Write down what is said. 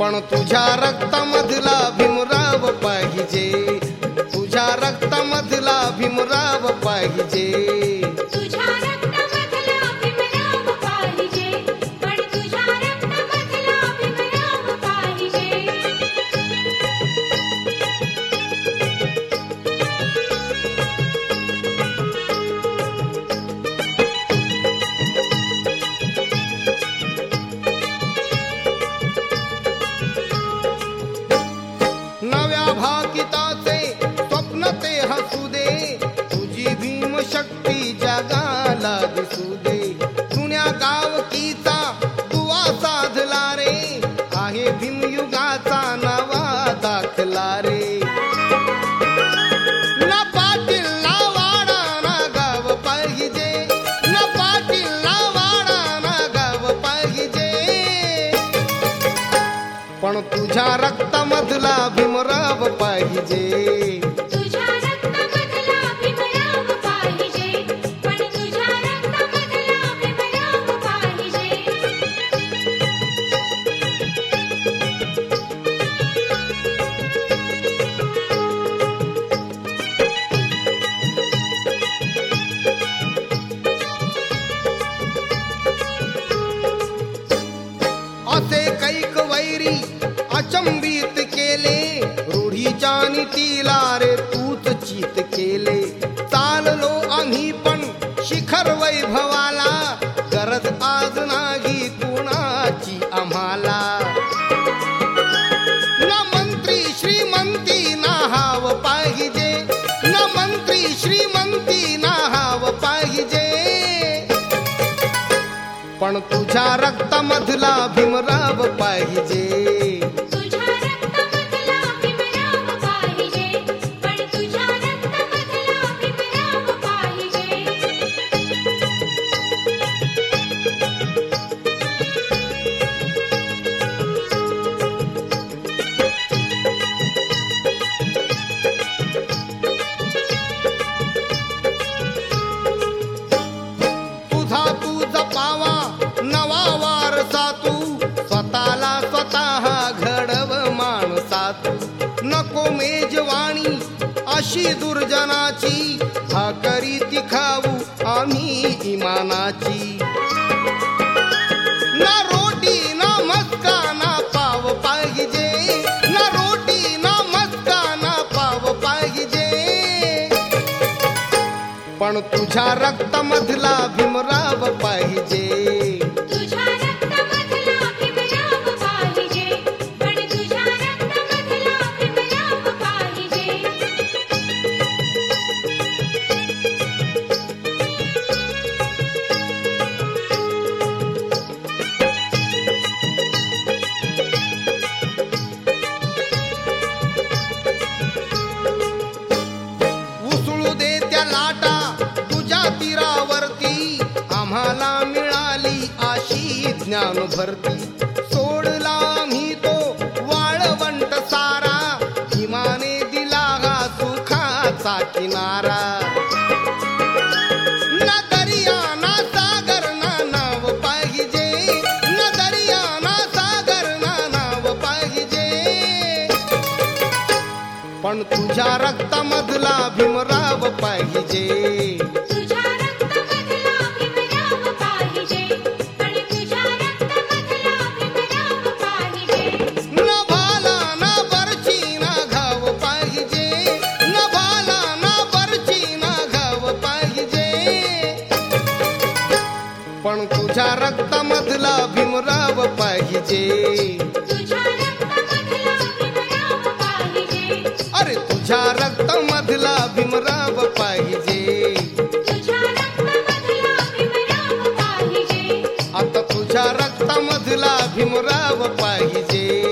पण तुझ्या रक्तामधला भीमराव पाहिजे, तुझ्या रक्तामधला भीमराव पाहिजे, तुझ्या रक्तामधला भीमराव पाहिजे, पण तुझ्या रक्तामधला भीमराव पाहिजे. नव्या भाकिताचे स्वप्न ते हसू दे, तुझी भीमशक्ती जगाला दिसू दे. जुन्या गावकीचा दुवा साधला रे, आहे भीमयुगाचा नवा दाखला रे. ना पाटील ना वाडा ना गाव पाहिजे, ना पाटील ना वाडा ना गाव पाहिजे, पण तुझ्या रक्तामधला भीमराव पाहिजे, तुझ्या रक्तामधला भीमराव पाहिजे, पण तुझ्या रक्तामधला भीमराव पाहिजे. असे कैक वैरी अचंबित केले, रूढीच्या नीतीला रे तूच चित केले. चाललो आम्ही पण शिखर वैभवाला, गरज आज नाही कुणाची आम्हाला. ना मंत्री श्रीमंती ना हाव पाहिजे, ना मंत्री श्रीमंती ना हाव पाहिजे, पण तुझ्या रक्तामधला भीमराव पाहिजे, तुझ्या रक्तामधला भीमराव पाहिजे, पण तुझ्या रक्तामधला भीमराव पाहिजे. तुझा तू जपावा नवा वारसा, तू स्वतःला स्वतः घडव माणसा. तू नको मेजवाणी अशी दुर्जनाची, भाकरी ती खाऊ आम्ही इमानाची. ना रोटी ना मस्का ना पाव पाहिजे, ना रोटी ना मस्का ना पाव पाहिजे, पण तुझ्या रक्तामधला भीमराव पाहिजे, तुझ्या रक्तामधला भीमराव पाहिजे, पण तुझ्या रक्तामधला भीमराव पाहिजे. उसळू दे त्या लाटा तुझ्या तीरावरती, आम्हाला मिळाली अशी ज्ञान भरती. सोडला आम्ही तो वाळवंट सारा, भीमाने दिला हा सुखाचा किनारा. ना दर्या ना सागर ना नाव पाहिजे, ना दर्या ना सागर ना नाव पाहिजे, पण तुझ्या रक्तामधला भीमराव पाहिजे, तुझ्या रक्तामधला भीमराव पाहिजे, पण तुझ्या रक्तामधला भीमराव पाहिजे. ना भाला ना बरची ना घाव पाहिजे, ना भाला ना बरची ना घाव पाहिजे, पण तुझ्या रक्तामधला भीमराव पाहिजे, तुझ्या रक्तामधला भीमराव पाहिजे, अरे तुझ्या रक्तामधला भीमराव पाहिजे, तुझ्या रक्तामधला भीमराव पाहिजे, आता तुझ्या रक्तामधला भीमराव पाहिजे.